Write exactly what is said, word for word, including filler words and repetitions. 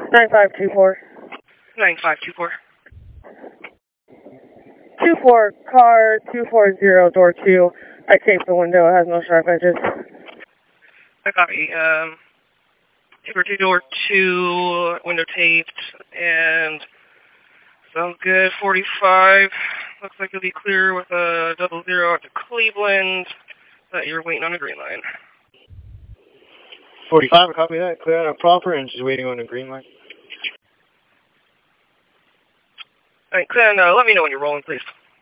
nine five two four. nine five two four. two four, car two four zero, door two. I taped the window, it has no sharp edges. I copy. Um, Tipper two, door two, window taped, and sounds good. forty-five. Looks like you'll be clear with a double zero out to Cleveland, but you're waiting on a green line. forty-five, copy that. Clear on a proper and just waiting on a green line. All right, Clint, uh, let me know when you're rolling, please.